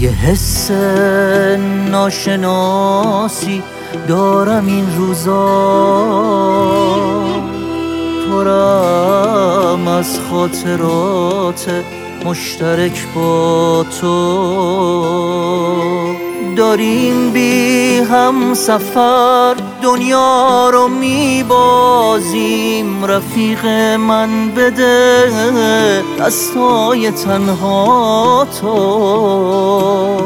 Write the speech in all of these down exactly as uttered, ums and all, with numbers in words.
یه حس ناشناسی دارم این روزا، پرم از خاطرات مشترک با تو. داریم بی هم سفر دنیا رو میبازیم، رفیق من بده دستای تنها تو.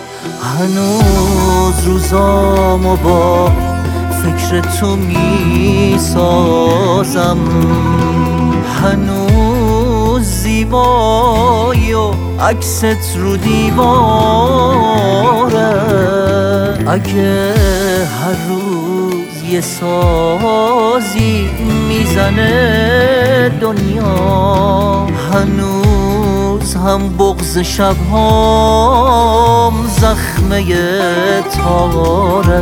هنوز روزامو با فکر تو میسازم، هنوز زیبایی و عکست رو دیواره. اگه هر روز یه سازی میزنه دنیا، هنوز هم بغض شبهام زخمه تاره.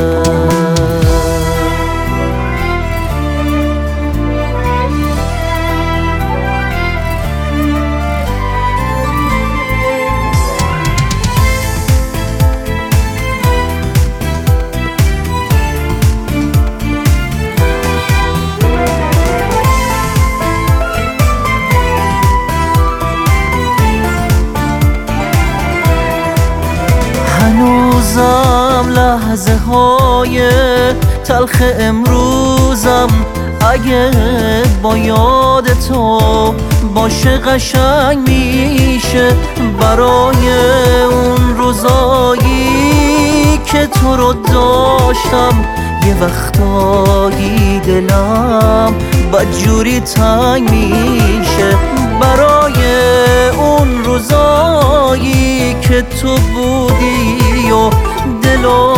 هنوزم لحظه های تلخ امروزم اگه با یاد تو باشه قشنگ میشه، برای اون روزایی که تو رو داشتم. یه وقتایی دلم بدجوری تنگ میشه، برای اون روزایی که تو بودی و دل و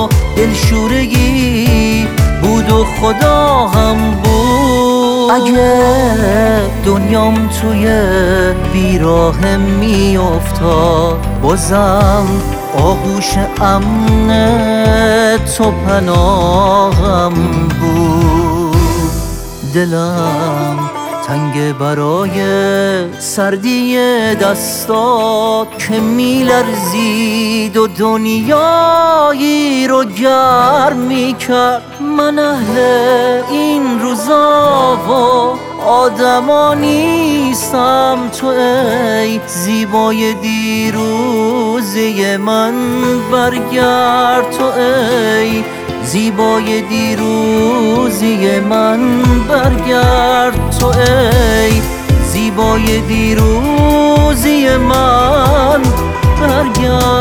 دلشورگی بود و خدا هم بود. اگه دنیام توی بیراه میافتاد، بازم آغوش امن تو پناهم بود. دلم تنگ برای سردی دستات که میلرزید و دنیایی رو گرم میکرد. من اهل این روزا و آدما نیستم، تو ای زیبای دیروزی من برگرد. تو ای زیبای دیروزی من برگرد. تو ای زیبای دیروزی من برگرد.